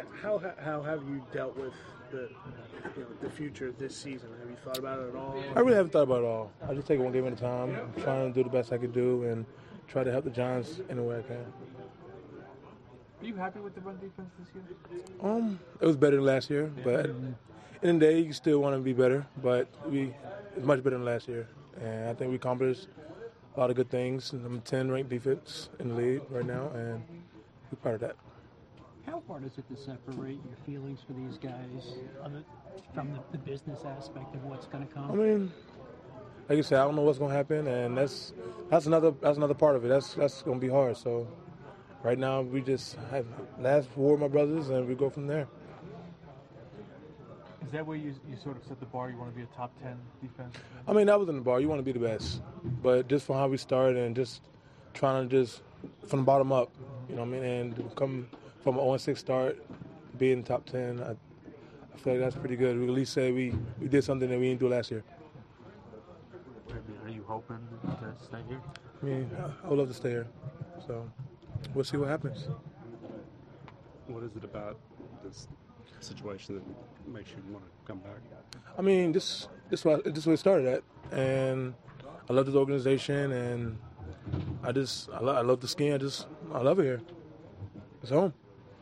how have you dealt with the future this season? Have you thought about it at all? I really haven't thought about it all. I just take it one game at a time. I'm trying to do the best I can do and try to help the Giants any way I can. Are you happy with the run defense this year? It was better than last year, but in the day you still want to be better. But it's much better than last year, and I think we accomplished a lot of good things. Number 10 ranked defense in the league right now, and we're proud of that. How hard is it to separate your feelings for these guys from the business aspect of what's going to come? I mean, like you said, I don't know what's going to happen, and that's another part of it. That's going to be hard. So right now we just have last war with my brothers, and we go from there. Is that where you sort of set the bar? You want to be a top 10 defense? I mean, that was in the bar. You want to be the best, but just from how we started and just trying to just from the bottom up, you know what I mean, and come from an 0-6 start, be in the top 10, I feel like that's pretty good. We at least say we did something that we didn't do last year. Are you hoping to stay here? I mean, I would love to stay here. So we'll see what happens. What is it about this situation that makes you want to come back? I mean, this is where it started at, and I love this organization, and I love the scheme. I love it here. It's home.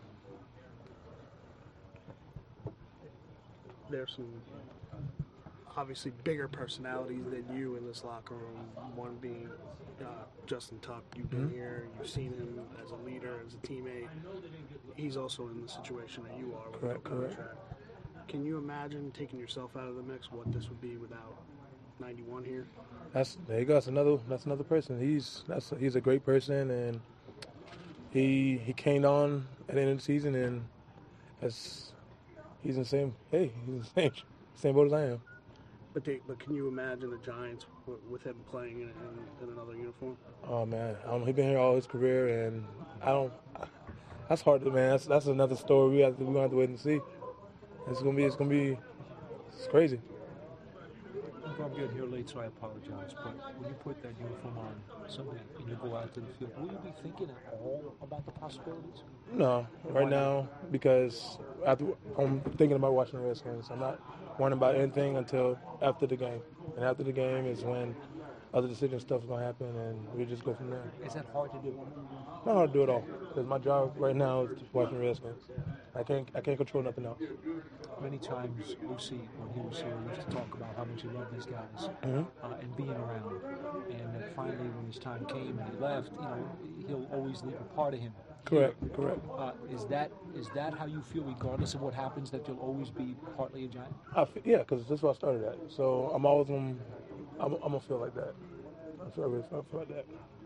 There's some obviously bigger personalities than you in this locker room. One being Justin Tuck. You've been here. You've seen him as a leader, as a teammate. He's also in the situation that you are with Correct. contract. Can you imagine taking yourself out of the mix? What this would be without 91 here? There you go. That's another person. He's a great person, and he came on at the end of the season, and he's in the same boat as I am. But can you imagine the Giants with him playing in another uniform? Oh man, he's been here all his career, and that's hard to, man. That's another story we're gonna have to wait and see. It's crazy. I'm getting here late, so I apologize. But when you put that uniform on Sunday and you go out to the field, will you be thinking at all about the possibilities? No, right now, because I'm thinking about watching the Redskins. I'm not worrying about anything until after the game. And after the game is when other decision stuff is going to happen, and we just go from there. Is that hard to do? Not hard to do at all, because my job right now is just watching the Redskins. I can't control nothing else. Many times Lucy, when he was here, used to talk about how much he loved these guys and being around. And that finally, when his time came and he left, he'll always leave a part of him. Correct. Is that how you feel, regardless of what happens, that you'll always be partly a Giant? Yeah, because that's what I started at. So I'm always gonna feel like that. I feel like that.